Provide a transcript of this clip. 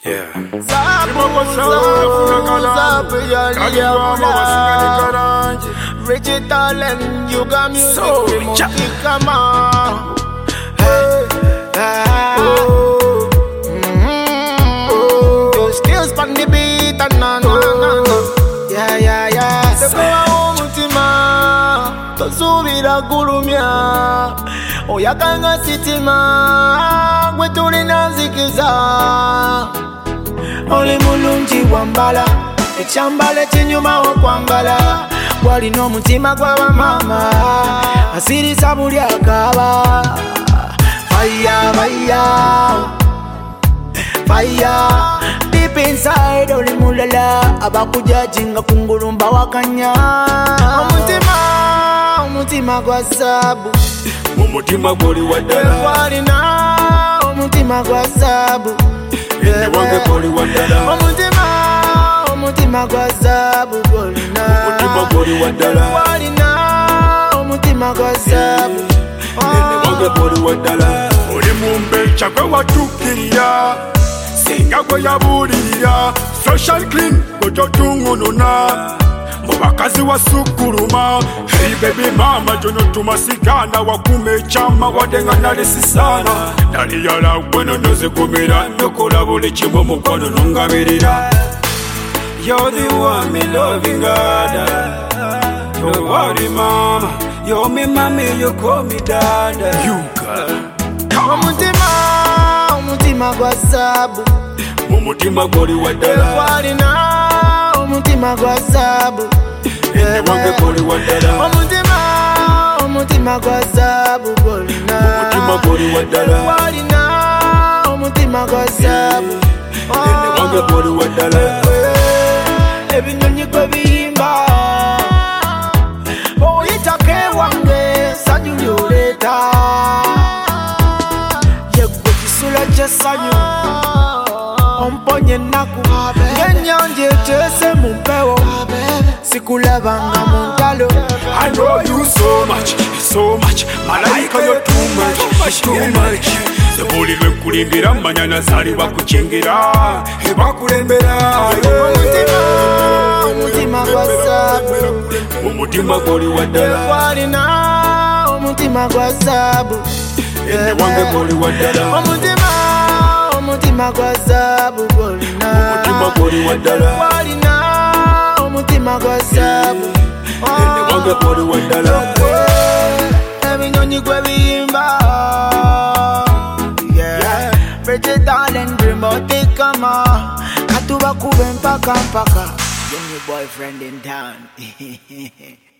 Yeah. Richie Talent, you got music. So, come on. Hey, your skills on the beat and na. Yeah. Seko mutima, tosubira gulumya. Oyakanga sitima, gwe tulina nzikiza. Oli mulungi wambala, ekyambalo ekinyuma okwambala. Walina omutima gw'abamama, asirisa buli akaaba. Fire, deep inside oli mulala, abakujajinga kungulumba wakanya. Omutima gwa zaabu, Mumutima goli wadala. walina omutima gwa zaabu. Wange goli wadala. Omutima gwa zaabu golina. Mumutima goli wadala. Walina omutima gwa zaabu. Wange goli wadala. Oli mumbecha gwe watukirira, singa gwe yabulirira. Social clean gwe totungununa, mu bakazi wasukkuluma. Hey baby mama jono tumasigana, wakume ekyama wadde nga nalisisana. Naliyala gwe nonozigumira, nokola buli kimu mukono nongabirira. You're the one me loving God. Don't worry mama, you're me mommy, you call me dada. You girl. Omutima gwa zaabu, Mumutima goli wadala. walina omutima gwa zaabu. Wange goli wadala. Omutima gwa zaabu golina. Mumutima goli wadala. Walina omutima gwa zaabu. Wange goli wadala. Ebinyonyi gwe biyimba, oyitako ewange sanyu ly'oleeta. Yegwe kisula ky'essanyu, omponye ennaku ng'ennyanja eteese mu mpewo, sikulabanga mu ntalo. I know you so much. Malayika yo too much. Sebulirwe kulimbira manya nazaalibwa kukyengera, ebakulembera. Omutima gwa zaabu, Mumutima goli wadala. walina omutima gwa zaabu. Wange goli wadala. Omutima gwa zaabu golina. Mumutima goli wadala. Walina omutima gwa zaabu. Wange goli wadala. Ebinyonyi gwe biyimba, Richie Talent remote kama katuba kube mpaka. Your new boyfriend in town.